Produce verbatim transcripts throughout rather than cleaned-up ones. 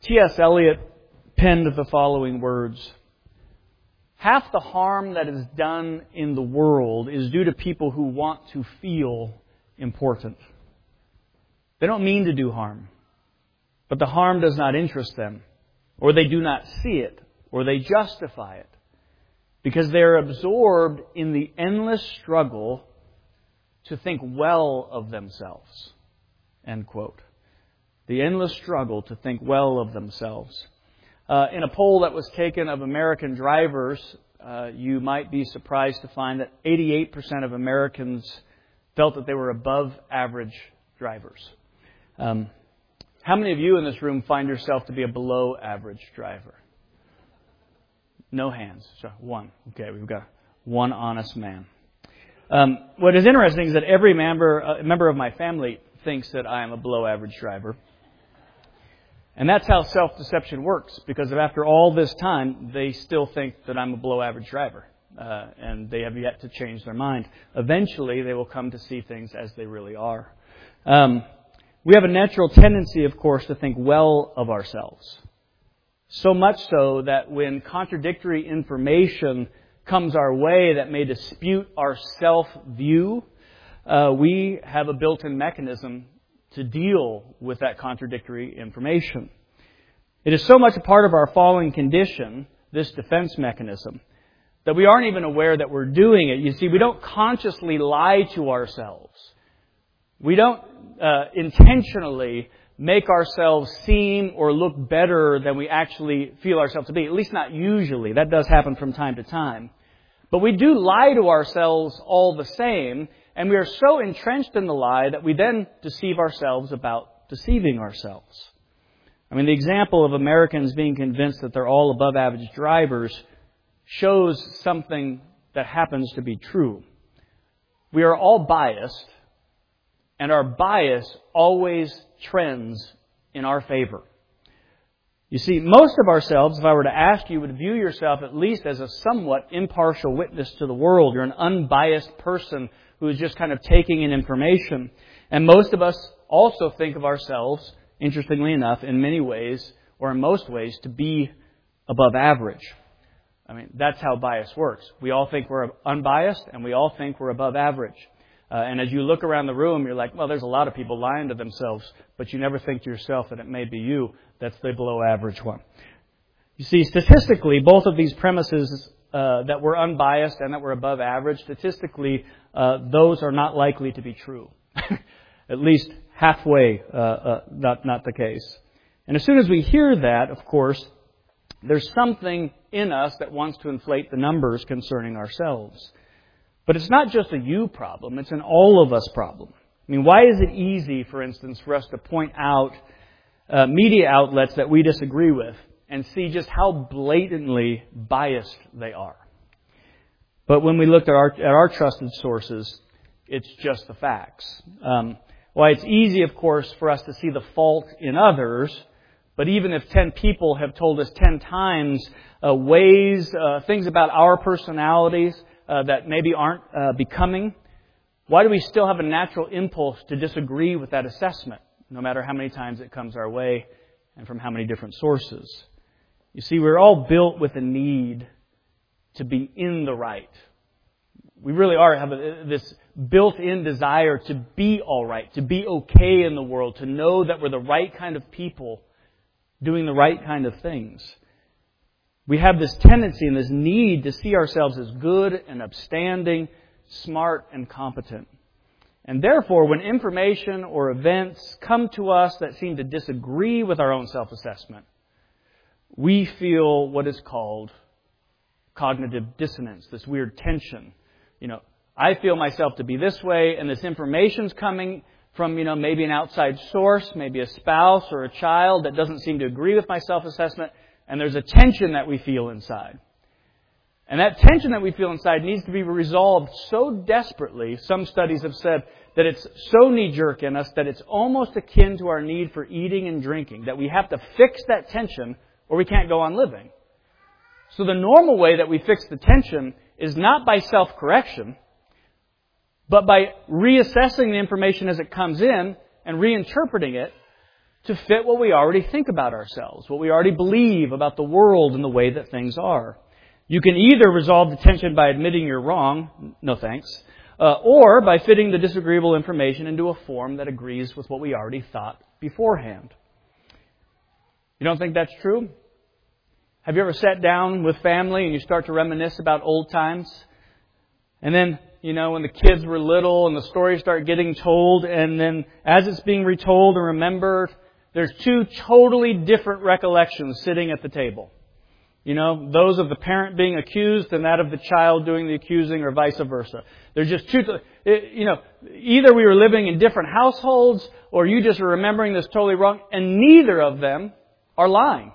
T S Eliot penned the following words. Half the harm that is done in the world is due to people who want to feel important. They don't mean to do harm, but the harm does not interest them, or they do not see it, or they justify it, because they are absorbed in the endless struggle to think well of themselves. End quote. The endless struggle to think well of themselves. Uh, in a poll that was taken of American drivers, uh, you might be surprised to find that eighty-eight percent of Americans felt that they were above average drivers. Um, how many of you in this room find yourself to be a below average driver? No hands. So one. Okay, we've got one honest man. Um, what is interesting is that every member, uh, member of my family thinks that I am a below average driver. And that's how self-deception works, because after all this time, they still think that I'm a below-average driver, uh, and they have yet to change their mind. Eventually, they will come to see things as they really are. Um, we have a natural tendency, of course, to think well of ourselves. So much so that when contradictory information comes our way that may dispute our self-view, uh, we have a built-in mechanism to deal with that contradictory information. It is so much a part of our fallen condition, this defense mechanism, that we aren't even aware that we're doing it. You see, we don't consciously lie to ourselves. We don't uh, intentionally make ourselves seem or look better than we actually feel ourselves to be. At least not usually. That does happen from time to time. But we do lie to ourselves all the same. And we are so entrenched in the lie that we then deceive ourselves about deceiving ourselves. I mean, the example of Americans being convinced that they're all above average drivers shows something that happens to be true. We are all biased, and our bias always trends in our favor. You see, most of ourselves, if I were to ask you, would view yourself at least as a somewhat impartial witness to the world. You're an unbiased person who is just kind of taking in information. And most of us also think of ourselves, interestingly enough, in many ways, or in most ways, to be above average. I mean, that's how bias works. We all think we're unbiased, and we all think we're above average. Uh, and as you look around the room, you're like, well, there's a lot of people lying to themselves, but you never think to yourself that it may be you that's the below average one. You see, statistically, both of these premises Uh, that we're unbiased and that we're above average, statistically, uh, those are not likely to be true. At least halfway, uh, uh, not, not the case. And as soon as we hear that, of course, there's something in us that wants to inflate the numbers concerning ourselves. But it's not just a you problem, it's an all of us problem. I mean, why is it easy, for instance, for us to point out uh, media outlets that we disagree with and see just how blatantly biased they are? But when we look at our, at our trusted sources, it's just the facts. Um, why it's easy, of course, for us to see the fault in others, but even if ten people have told us ten times uh, ways, uh, things about our personalities uh, that maybe aren't uh, becoming, why do we still have a natural impulse to disagree with that assessment, no matter how many times it comes our way and from how many different sources? You see, we're all built with a need to be in the right. We really are have a, this built-in desire to be all right, to be okay in the world, to know that we're the right kind of people doing the right kind of things. We have this tendency and this need to see ourselves as good and upstanding, smart and competent. And therefore, when information or events come to us that seem to disagree with our own self-assessment, we feel what is called cognitive dissonance, this weird tension. You know, I feel myself to be this way, and this information's coming from, you know, maybe an outside source, maybe a spouse or a child that doesn't seem to agree with my self-assessment, and there's a tension that we feel inside. And that tension that we feel inside needs to be resolved so desperately, some studies have said, that it's so knee-jerk in us that it's almost akin to our need for eating and drinking, that we have to fix that tension or we can't go on living. So the normal way that we fix the tension is not by self-correction, but by reassessing the information as it comes in and reinterpreting it to fit what we already think about ourselves, what we already believe about the world and the way that things are. You can either resolve the tension by admitting you're wrong, no thanks, uh, or by fitting the disagreeable information into a form that agrees with what we already thought beforehand. You don't think that's true? Have you ever sat down with family and you start to reminisce about old times? And then, you know, when the kids were little and the stories start getting told, and then as it's being retold and remembered, there's two totally different recollections sitting at the table. You know, those of the parent being accused and that of the child doing the accusing, or vice versa. There's just two, you know, either we were living in different households or you just are remembering this totally wrong, and neither of them are lying.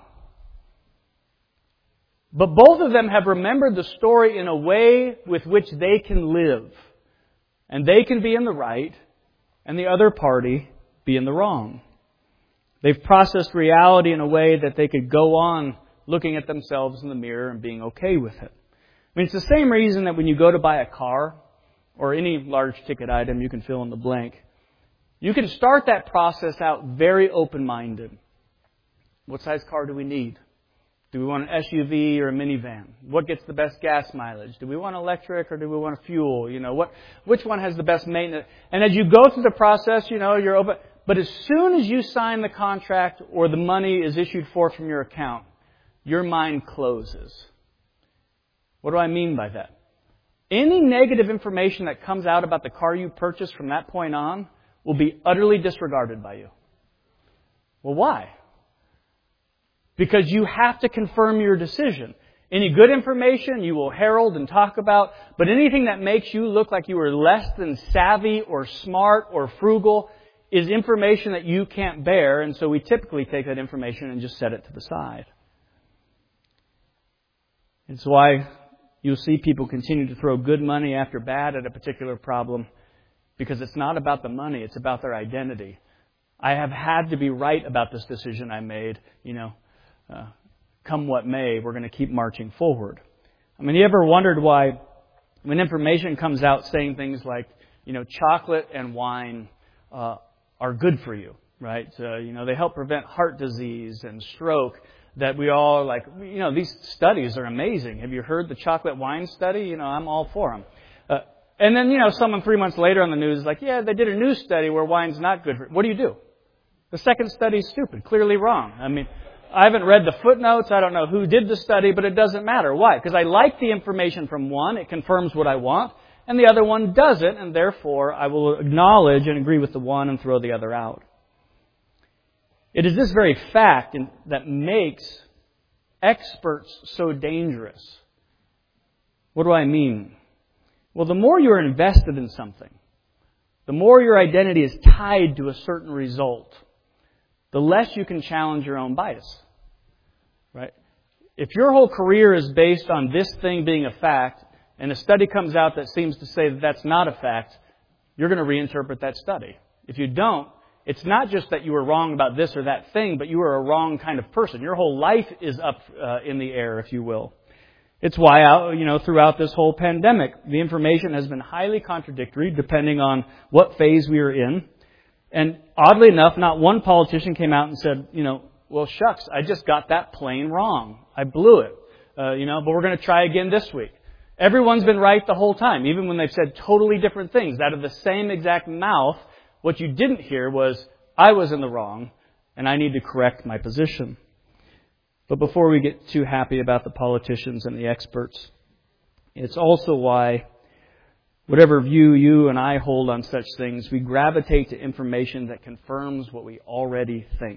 But both of them have remembered the story in a way with which they can live. And they can be in the right and the other party be in the wrong. They've processed reality in a way that they could go on looking at themselves in the mirror and being okay with it. I mean, it's the same reason that when you go to buy a car or any large ticket item, you can fill in the blank. You can start that process out very open-minded. What size car do we need? Do we want an S U V or a minivan? What gets the best gas mileage? Do we want electric or do we want fuel? You know, what, which one has the best maintenance? And as you go through the process, you know, you're open. But as soon as you sign the contract or the money is issued forth from your account, your mind closes. What do I mean by that? Any negative information that comes out about the car you purchased from that point on will be utterly disregarded by you. Well, why? Because you have to confirm your decision. Any good information you will herald and talk about, but anything that makes you look like you are less than savvy or smart or frugal is information that you can't bear, and so we typically take that information and just set it to the side. It's why you'll see people continue to throw good money after bad at a particular problem, because it's not about the money, it's about their identity. I have had to be right about this decision I made, you know. Uh, come what may, we're going to keep marching forward. I mean, you ever wondered why when information comes out saying things like, you know, chocolate and wine uh, are good for you, right? Uh, you know, they help prevent heart disease and stroke, that we all like, you know, these studies are amazing. Have you heard the chocolate wine study? You know, I'm all for them. Uh, and then, you know, someone three months later on the news is like, yeah, they did a new study where wine's not good for you. What do you do? The second study is stupid, clearly wrong. I mean, I haven't read the footnotes. I don't know who did the study, but it doesn't matter. Why? Because I like the information from one. It confirms what I want. And the other one doesn't. And therefore, I will acknowledge and agree with the one and throw the other out. It is this very fact that makes experts so dangerous. What do I mean? Well, the more you're invested in something, the more your identity is tied to a certain result, the less you can challenge your own bias. Right? If your whole career is based on this thing being a fact, and a study comes out that seems to say that that's not a fact, you're going to reinterpret that study. If you don't, it's not just that you were wrong about this or that thing, but you are a wrong kind of person. Your whole life is up uh, in the air, if you will. It's why, you know, throughout this whole pandemic, the information has been highly contradictory depending on what phase we are in. And oddly enough, not one politician came out and said, you know, well, shucks, I just got that plain wrong. I blew it, uh, you know, but we're going to try again this week. Everyone's been right the whole time, even when they've said totally different things out of the same exact mouth. What you didn't hear was, I was in the wrong, and I need to correct my position. But before we get too happy about the politicians and the experts, it's also why, whatever view you and I hold on such things, we gravitate to information that confirms what we already think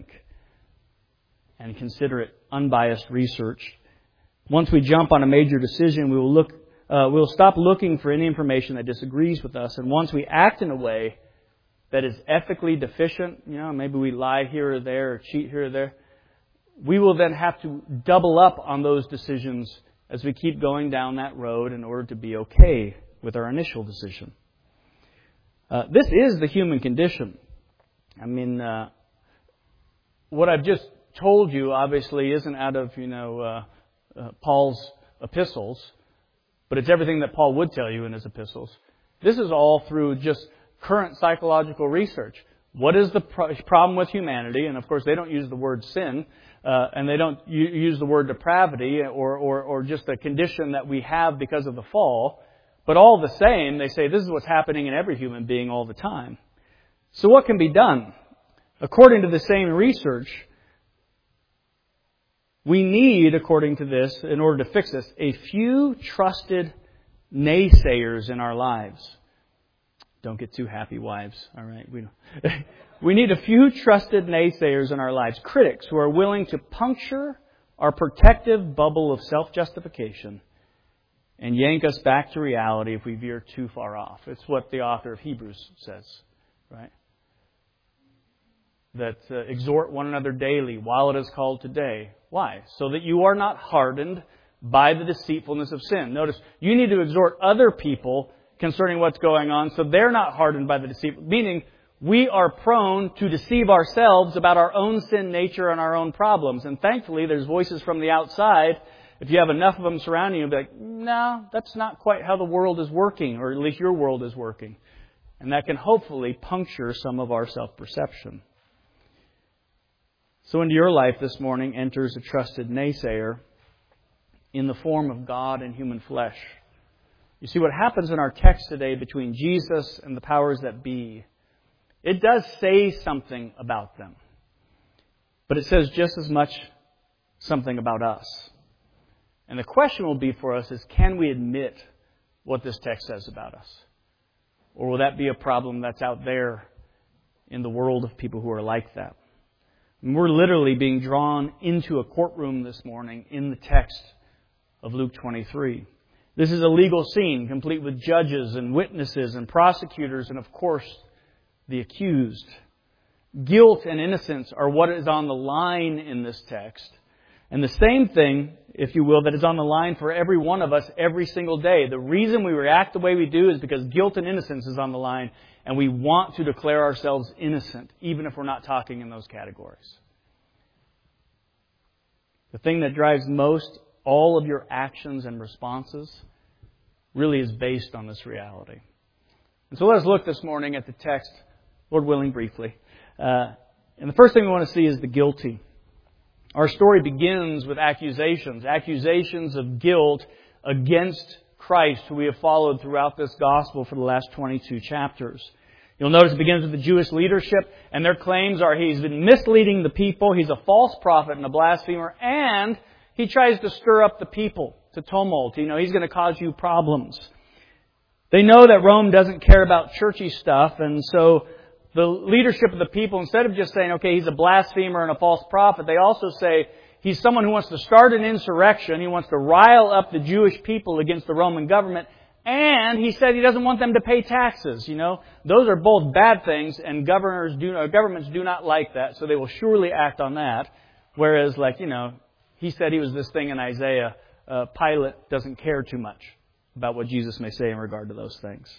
and consider it unbiased research. Once we jump on a major decision, we will look, uh, we'll stop looking for any information that disagrees with us. And once we act in a way that is ethically deficient, you know, maybe we lie here or there or cheat here or there, we will then have to double up on those decisions as we keep going down that road in order to be okay with our initial decision. Uh, this is the human condition. I mean, uh, what I've just told you obviously isn't out of, you know, uh, uh, Paul's epistles, but it's everything that Paul would tell you in his epistles. This is all through just current psychological research. What is the pro- problem with humanity? And of course, they don't use the word sin, uh, and they don't u- use the word depravity or, or, or just a condition that we have because of the fall. But all the same, they say this is what's happening in every human being all the time. So what can be done? According to the same research, we need, according to this, in order to fix this, a few trusted naysayers in our lives. Don't get too happy, wives. All right, we don't. We need a few trusted naysayers in our lives, critics who are willing to puncture our protective bubble of self-justification and yank us back to reality if we veer too far off. It's what the author of Hebrews says, right? That uh, exhort one another daily while it is called today. Why? So that you are not hardened by the deceitfulness of sin. Notice, you need to exhort other people concerning what's going on so they're not hardened by the deceit. Meaning, we are prone to deceive ourselves about our own sin nature and our own problems. And thankfully, there's voices from the outside. If you have enough of them surrounding you, you'll be like, no, that's not quite how the world is working, or at least your world is working. And that can hopefully puncture some of our self-perception. So into your life this morning enters a trusted naysayer in the form of God and human flesh. You see, what happens in our text today between Jesus and the powers that be, it does say something about them. But it says just as much something about us. And the question will be for us is, can we admit what this text says about us? Or will that be a problem that's out there in the world of people who are like that? And we're literally being drawn into a courtroom this morning in the text of Luke twenty-three. This is a legal scene complete with judges and witnesses and prosecutors and, of course, the accused. Guilt and innocence are what is on the line in this text. And the same thing, if you will, that is on the line for every one of us every single day. The reason we react the way we do is because guilt and innocence is on the line, and we want to declare ourselves innocent, even if we're not talking in those categories. The thing that drives most all of your actions and responses really is based on this reality. And so let us look this morning at the text, Lord willing, briefly. Uh, and the first thing we want to see is the guilty. Our story begins with accusations, accusations of guilt against Christ, who we have followed throughout this gospel for the last twenty-two chapters. You'll notice it begins with the Jewish leadership, and their claims are he's been misleading the people, he's a false prophet and a blasphemer, and he tries to stir up the people to tumult. You know, he's going to cause you problems. They know that Rome doesn't care about churchy stuff, and so the leadership of the people, instead of just saying, okay, he's a blasphemer and a false prophet, they also say he's someone who wants to start an insurrection. He wants to rile up the Jewish people against the Roman government. And he said he doesn't want them to pay taxes. You know, those are both bad things, and governors do, uh, governments do not like that, so they will surely act on that. Whereas, like, you know, he said he was this thing in Isaiah. Uh, Pilate doesn't care too much about what Jesus may say in regard to those things.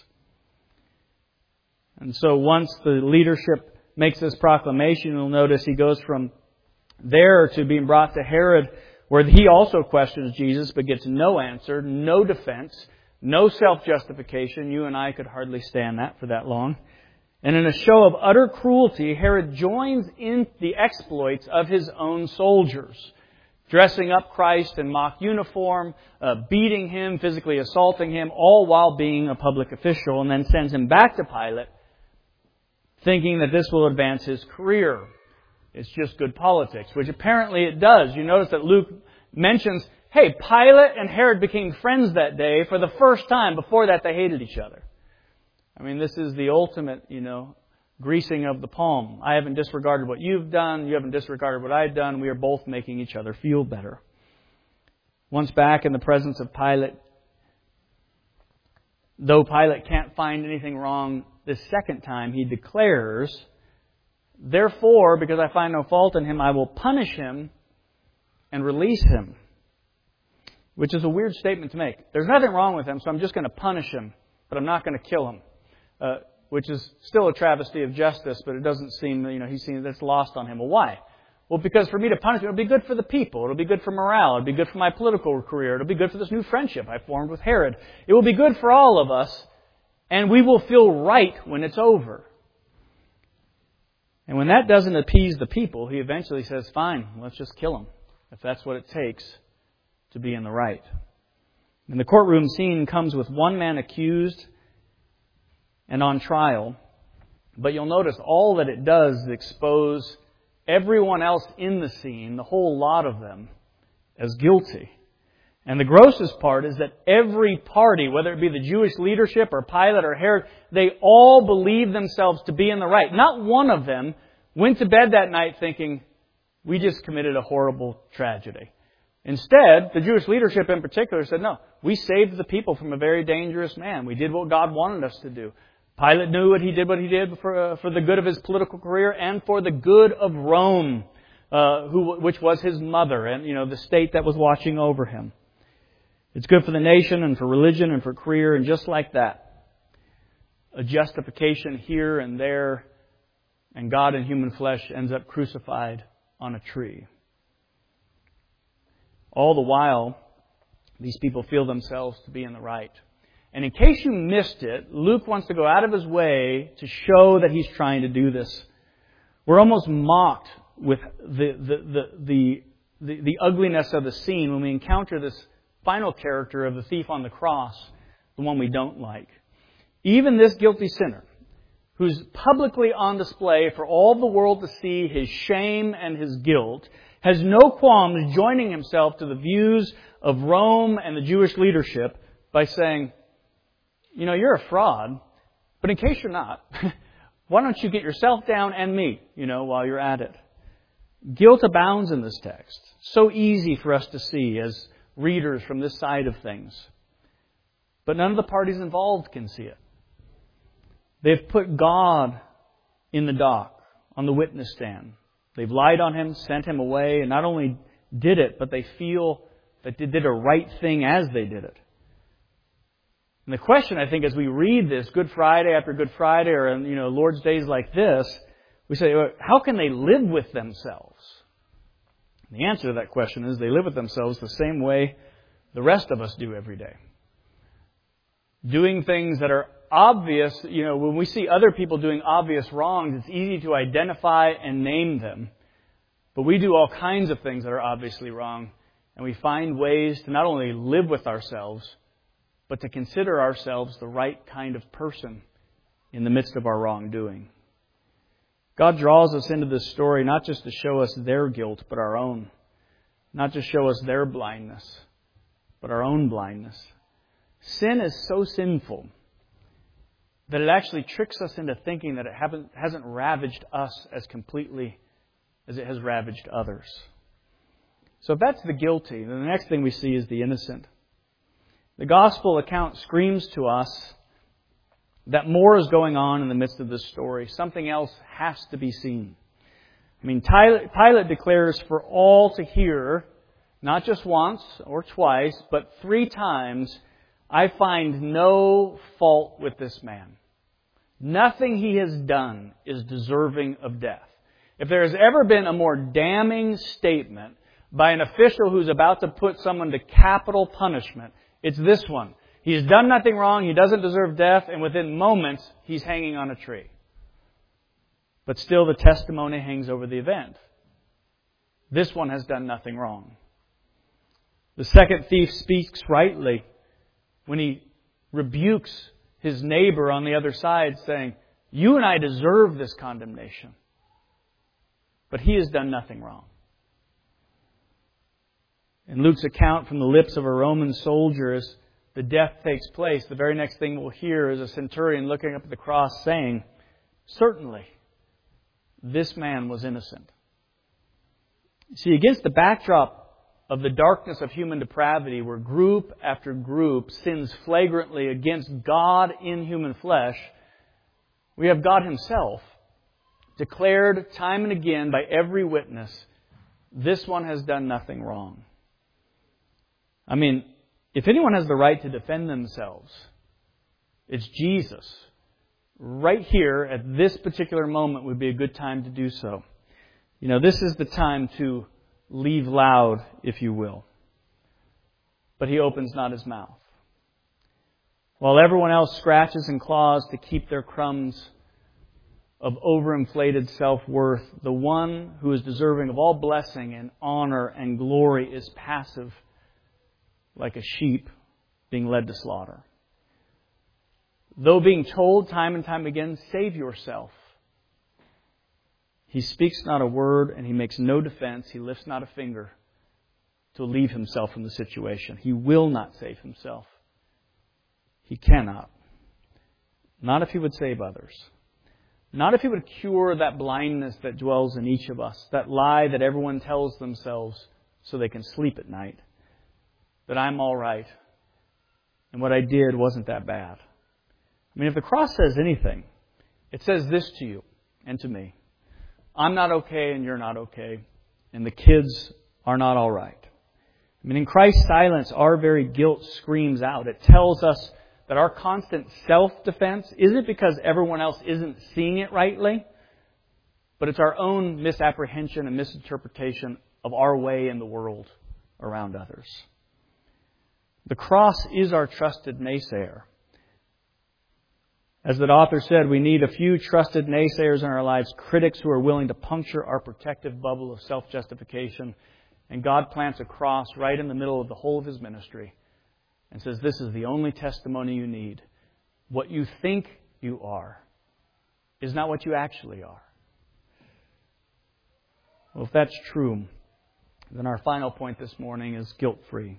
And so once the leadership makes this proclamation, you'll notice he goes from there to being brought to Herod, where he also questions Jesus, but gets no answer, no defense, no self-justification. You and I could hardly stand that for that long. And in a show of utter cruelty, Herod joins in the exploits of his own soldiers, dressing up Christ in mock uniform, uh, beating him, physically assaulting him, all while being a public official, and then sends him back to Pilate, thinking that this will advance his career. It's just good politics, which apparently it does. You notice that Luke mentions, hey, Pilate and Herod became friends that day for the first time. Before that, they hated each other. I mean, this is the ultimate, you know, greasing of the palm. I haven't disregarded what you've done. You haven't disregarded what I've done. We are both making each other feel better. Once back in the presence of Pilate, though Pilate can't find anything wrong this second time, he declares, therefore, because I find no fault in him, I will punish him and release him. Which is a weird statement to make. There's nothing wrong with him, so I'm just going to punish him, but I'm not going to kill him. Uh, which is still a travesty of justice, but it doesn't seem, you know, he seems that's lost on him. Well, why? Well, because for me to punish him, it'll be good for the people. It'll be good for morale. It'll be good for my political career. It'll be good for this new friendship I formed with Herod. It will be good for all of us, and we will feel right when it's over. And when that doesn't appease the people, he eventually says, fine, let's just kill him, if that's what it takes to be in the right. And the courtroom scene comes with one man accused and on trial. But you'll notice all that it does is expose everyone else in the scene, the whole lot of them, as guilty. And the grossest part is that every party, whether it be the Jewish leadership or Pilate or Herod, they all believe themselves to be in the right. Not one of them went to bed that night thinking, we just committed a horrible tragedy. Instead, the Jewish leadership in particular said, no, we saved the people from a very dangerous man. We did what God wanted us to do. Pilate knew what he did, what he did for, uh, for the good of his political career and for the good of Rome, uh, who, which was his mother and, you know, the state that was watching over him. It's good for the nation and for religion and for career, and just like that, a justification here and there, and God in human flesh ends up crucified on a tree. All the while, these people feel themselves to be in the right. And in case you missed it, Luke wants to go out of his way to show that he's trying to do this. We're almost mocked with the the the the, the, the ugliness of the scene when we encounter this final character of the thief on the cross, the one we don't like. Even this guilty sinner, who's publicly on display for all the world to see his shame and his guilt, has no qualms joining himself to the views of Rome and the Jewish leadership by saying, you know, you're a fraud, but in case you're not, why don't you get yourself down and me, you know, while you're at it. Guilt abounds in this text. So easy for us to see as readers from this side of things. But none of the parties involved can see it. They've put God in the dock, on the witness stand. They've lied on him, sent him away, and not only did it, but they feel that they did a right thing as they did it. And the question, I think, as we read this Good Friday after Good Friday, or, you know, Lord's days like this, we say, how can they live with themselves? And the answer to that question is they live with themselves the same way the rest of us do every day. Doing things that are obvious, you know, when we see other people doing obvious wrongs, it's easy to identify and name them. But we do all kinds of things that are obviously wrong, and we find ways to not only live with ourselves, but to consider ourselves the right kind of person in the midst of our wrongdoing. God draws us into this story not just to show us their guilt, but our own. Not just show us their blindness, but our own blindness. Sin is so sinful that it actually tricks us into thinking that it haven't, hasn't ravaged us as completely as it has ravaged others. So if that's the guilty, then the next thing we see is the innocent. The gospel account screams to us that more is going on in the midst of this story. Something else has to be seen. I mean, Pilate declares for all to hear, not just once or twice, but three times, I find no fault with this man. Nothing he has done is deserving of death. If there has ever been a more damning statement by an official who's about to put someone to capital punishment, it's this one. He's done nothing wrong, he doesn't deserve death, and within moments, he's hanging on a tree. But still the testimony hangs over the event. This one has done nothing wrong. The second thief speaks rightly when he rebukes his neighbor on the other side, saying, you and I deserve this condemnation. But he has done nothing wrong. In Luke's account from the lips of a Roman soldier, as the death takes place, the very next thing we'll hear is a centurion looking up at the cross saying, certainly, this man was innocent. See, against the backdrop of the darkness of human depravity, where group after group sins flagrantly against God in human flesh, we have God Himself declared time and again by every witness, this one has done nothing wrong. I mean, if anyone has the right to defend themselves, it's Jesus. Right here, at this particular moment, would be a good time to do so. You know, this is the time to leave loud, if you will. But He opens not His mouth. While everyone else scratches and claws to keep their crumbs, of overinflated self-worth. The one who is deserving of all blessing and honor and glory is passive, like a sheep being led to slaughter. Though being told time and time again, save yourself, he speaks not a word and he makes no defense. He lifts not a finger to relieve himself from the situation. He will not save himself. He cannot. Not if he would save others. Not if he would cure that blindness that dwells in each of us, that lie that everyone tells themselves so they can sleep at night, that I'm all right and what I did wasn't that bad. I mean, if the cross says anything, it says this to you and to me. I'm not okay and you're not okay, and the kids are not all right. I mean, in Christ's silence, our very guilt screams out. It tells us that our constant self-defense isn't because everyone else isn't seeing it rightly, but it's our own misapprehension and misinterpretation of our way in the world around others. The cross is our trusted naysayer. As the author said, we need a few trusted naysayers in our lives, critics who are willing to puncture our protective bubble of self-justification. And God plants a cross right in the middle of the whole of His ministry and says, this is the only testimony you need. What you think you are is not what you actually are. Well, if that's true, then our final point this morning is guilt-free.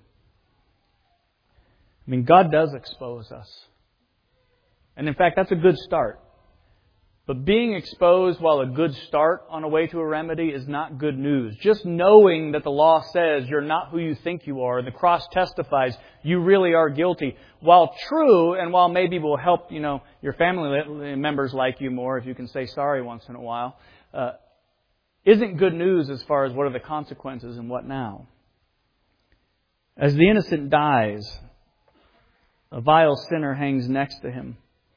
I mean, God does expose us. And in fact, that's a good start. But being exposed while a good start on a way to a remedy is not good news. Just knowing that the law says you're not who you think you are, the cross testifies you really are guilty, while true and while maybe will help, you know, your family members like you more if you can say sorry once in a while, uh, isn't good news as far as what are the consequences and what now. As the innocent dies, a vile sinner hangs next to him.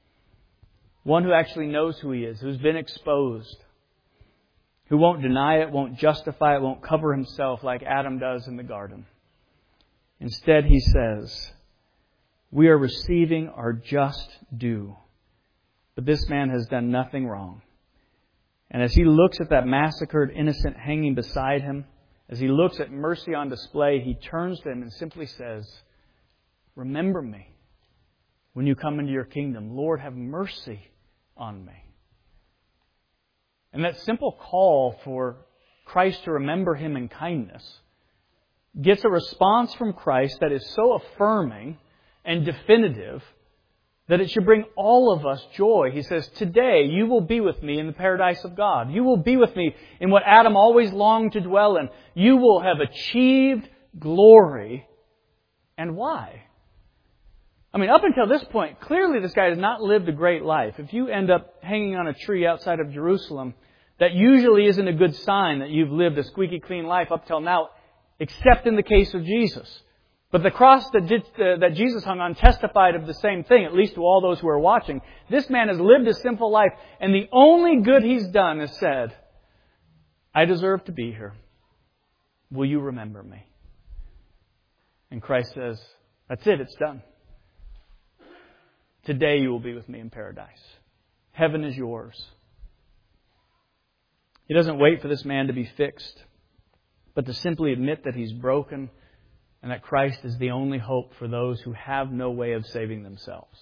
One who actually knows who he is, who's been exposed, who won't deny it, won't justify it, won't cover himself like Adam does in the garden. Instead, he says, we are receiving our just due. But this man has done nothing wrong. And as he looks at that massacred innocent hanging beside him, as he looks at mercy on display, he turns to him and simply says, remember me when you come into your kingdom. Lord, have mercy on me. And that simple call for Christ to remember him in kindness gets a response from Christ that is so affirming and definitive that it should bring all of us joy. He says, today you will be with me in the paradise of God. You will be with me in what Adam always longed to dwell in. You will have achieved glory. And why? I mean, up until this point, clearly this guy has not lived a great life. If you end up hanging on a tree outside of Jerusalem, that usually isn't a good sign that you've lived a squeaky clean life up till now, except in the case of Jesus. But the cross that, did, uh, that Jesus hung on testified of the same thing, at least to all those who are watching. This man has lived a sinful life, and the only good he's done is said, I deserve to be here. Will you remember me? And Christ says, that's it, it's done. Today you will be with me in paradise. Heaven is yours. He doesn't wait for this man to be fixed, but to simply admit that he's broken and that Christ is the only hope for those who have no way of saving themselves.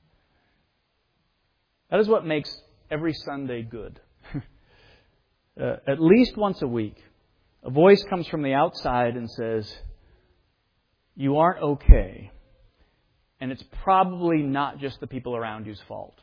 That is what makes every Sunday good. uh, at least once a week, a voice comes from the outside and says, you aren't okay. And it's probably not just the people around you's fault.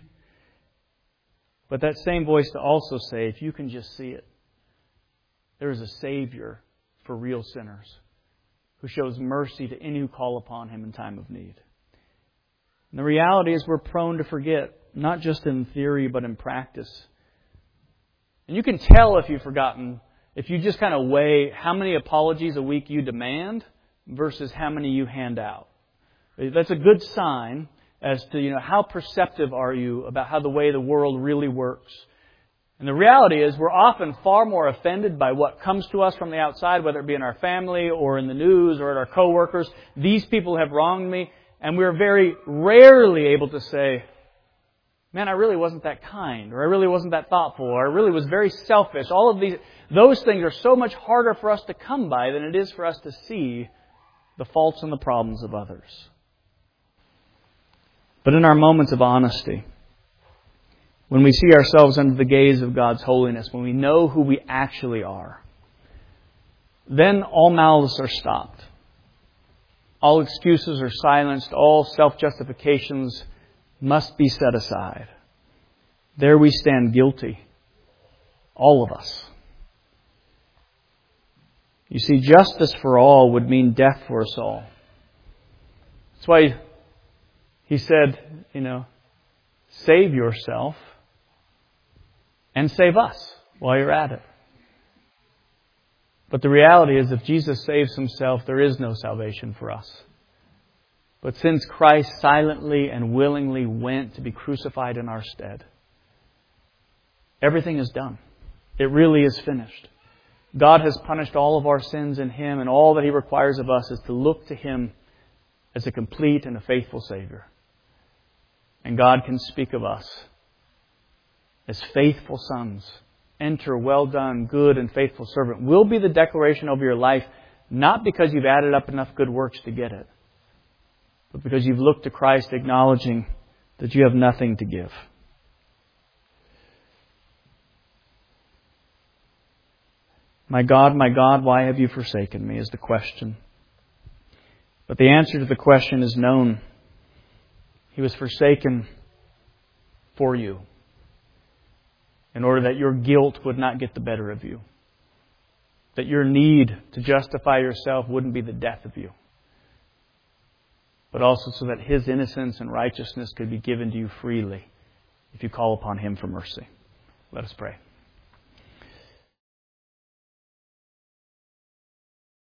But that same voice to also say, if you can just see it, there is a Savior for real sinners who shows mercy to any who call upon Him in time of need. And the reality is we're prone to forget, not just in theory, but in practice. And you can tell if you've forgotten, if you just kind of weigh how many apologies a week you demand versus how many you hand out. That's a good sign as to, you know, how perceptive are you about how the way the world really works. And the reality is we're often far more offended by what comes to us from the outside, whether it be in our family or in the news or at our coworkers. These people have wronged me. And we're very rarely able to say, man, I really wasn't that kind, or I really wasn't that thoughtful, or I really was very selfish. All of these, those things are so much harder for us to come by than it is for us to see the faults and the problems of others. But in our moments of honesty, when we see ourselves under the gaze of God's holiness, when we know who we actually are, then all malice are stopped. All excuses are silenced. All self-justifications must be set aside. There we stand guilty. All of us. You see, justice for all would mean death for us all. That's why He said, you know, save yourself and save us while you're at it. But the reality is, if Jesus saves Himself, there is no salvation for us. But since Christ silently and willingly went to be crucified in our stead, everything is done. It really is finished. God has punished all of our sins in Him, and all that He requires of us is to look to Him as a complete and a faithful Savior. And God can speak of us as faithful sons. Enter, well done, good and faithful servant, will be the declaration over your life, not because you've added up enough good works to get it, but because you've looked to Christ, acknowledging that you have nothing to give. My God, my God, why have you forsaken me, is the question. But the answer to the question is known. He was forsaken for you, in order that your guilt would not get the better of you. That your need to justify yourself wouldn't be the death of you. But also so that His innocence and righteousness could be given to you freely if you call upon Him for mercy. Let us pray.